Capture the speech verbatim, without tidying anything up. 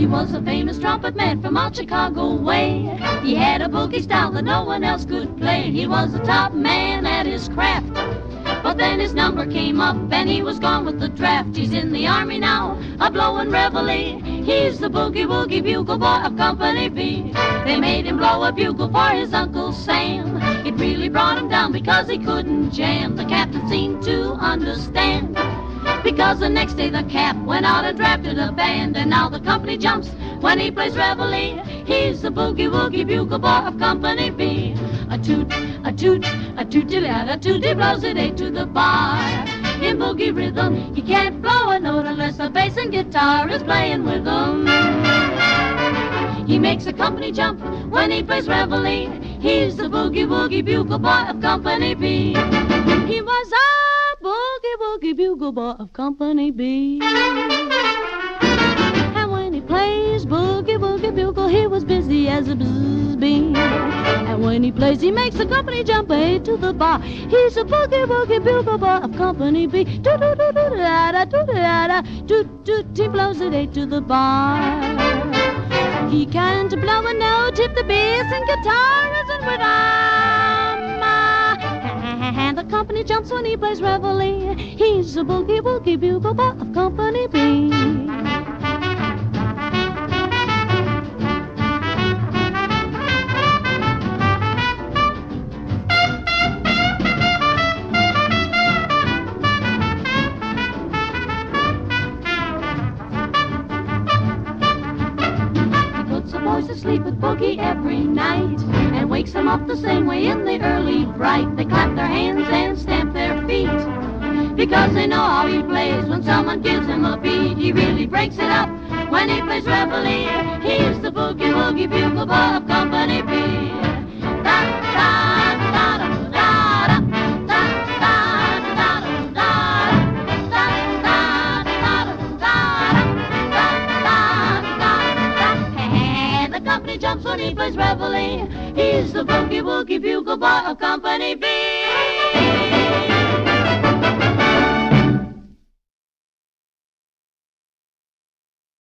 was a famous trumpet man from out Chicago way. He had a boogie style that no one else could play. He was the top man at his craft. But then his number came up and he was gone with the draft. He's in the army now, a blowin' reveille. He's the boogie-woogie bugle boy of Company B. They made him blow a bugle for his Uncle Sam. It really brought him down because he couldn't jam. The captain seemed to understand, because the next day the cap went out and drafted a band. And now the company jumps when he plays reveille. He's the boogie-woogie bugle boy of Company B. A toot, a toot, a tooty-lad, a tooty blows it eight to the bar. In boogie rhythm, he can't blow a note unless the bass and guitar is playing with him. He makes a company jump when he plays reveille. He's the boogie-woogie bugle boy of Company B. He was a boogie-woogie bugle boy of Company B. And when he plays boogie-woogie bugle, he was busy as a bzzz bee. And when he plays, he makes the company jump eight to the bar. He's a boogie-woogie bugle boy of Company B. Do-do-do-do-da-da, do-da-da, do-do, he blows it eight to the bar. He can't blow a note if the bass and guitar isn't with him. And the company jumps when he plays reveille. He's a boogie-woogie bugle boy of Company B. To sleep with boogie every night and wakes them up the same way in the early bright. They clap their hands and stamp their feet because they know how he plays. When someone gives him a beat, he really breaks it up when he plays reveille. He's the boogie-woogie bugle boy of Company B. Da, da, da, da, da, da, da, da, da, da, company jumps when he plays reveille. He's the boogie-woogie bugle boy of Company B.